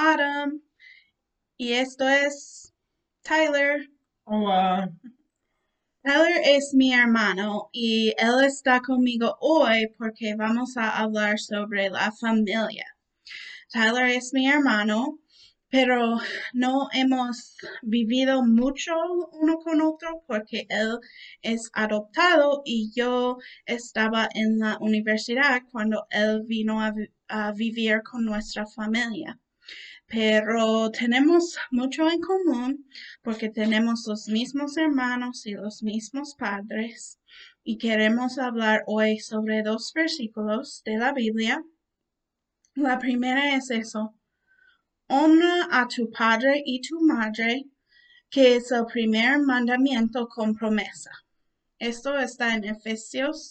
Adam y esto es Tyler. Hola. Tyler es mi hermano y él está conmigo hoy porque vamos a hablar sobre la familia. Tyler es mi hermano, pero no hemos vivido mucho uno con otro porque él es adoptado y yo estaba en la universidad cuando él vino a vivir con nuestra familia. Pero tenemos mucho en común porque tenemos los mismos hermanos y los mismos padres y queremos hablar hoy sobre dos versículos de la Biblia. La primera es eso: honra a tu padre y tu madre, que es el primer mandamiento con promesa. Esto está en Efesios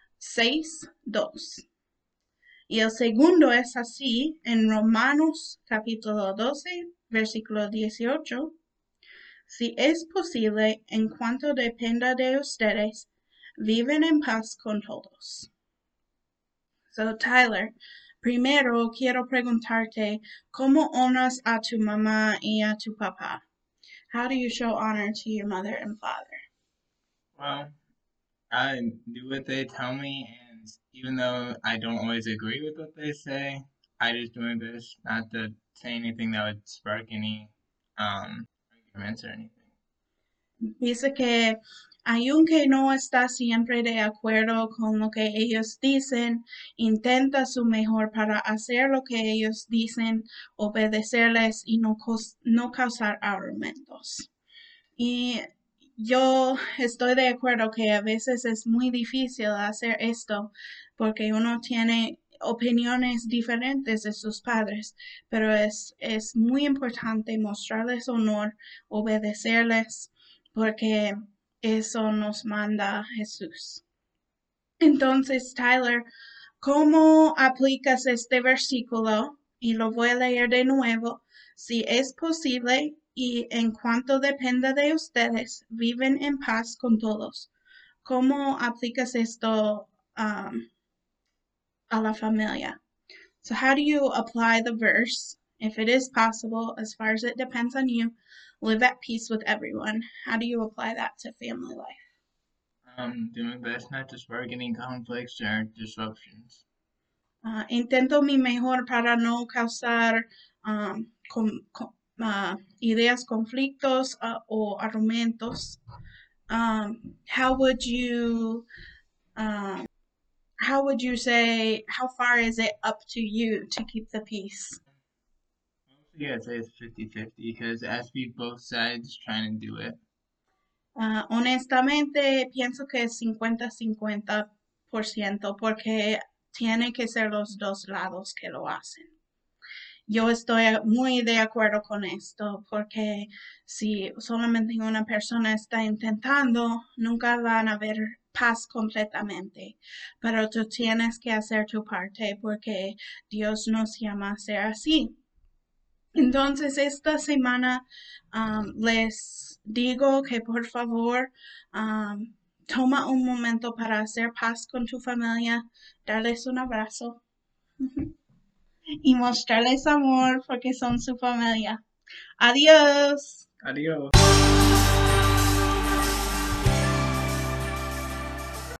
6:2. Y el segundo es así en Romanos capítulo 12, versículo 18. Si es posible, en cuanto dependa de ustedes, viven en paz con todos. So, Tyler, primero quiero preguntarte, ¿cómo honras a tu mamá y a tu papá? How do you show honor to your mother and father? Well, I do what they tell me, and even though I don't always agree with what they say, I just do my best not to say anything that would spark any arguments or anything. Dice que aunque no está siempre de acuerdo con lo que ellos dicen, intenta su mejor para hacer lo que ellos dicen, obedecerles y no causar argumentos. Y yo estoy de acuerdo que a veces es muy difícil hacer esto porque uno tiene opiniones diferentes de sus padres, pero es muy importante mostrarles honor, obedecerles, porque eso nos manda Jesús. Entonces, Tyler, ¿cómo aplicas este versículo? Y lo voy a leer de nuevo. Si es posible y en cuanto dependa de ustedes, viven en paz con todos. ¿Cómo aplicas esto a la familia? So how do you apply the verse? If it is possible, as far as it depends on you, live at peace with everyone. How do you apply that to family life? Do my best not to spark any conflicts or disruptions. Intento mi mejor para no causar ideas, conflictos o argumentos. How would you um, how would you say, how far is it up to you to keep the peace? Mostly I'd say it's 50-50 because it has to be both sides trying to do it. Honestamente, pienso que es 50-50% porque tiene que ser los dos lados que lo hacen. Yo estoy muy de acuerdo con esto porque si solamente una persona está intentando, nunca van a haber paz completamente, pero tú tienes que hacer tu parte porque Dios nos llama a ser así. Entonces, esta semana les digo que por favor toma un momento para hacer paz con tu familia, darles un abrazo y mostrarles amor porque son su familia. Adiós. Adios.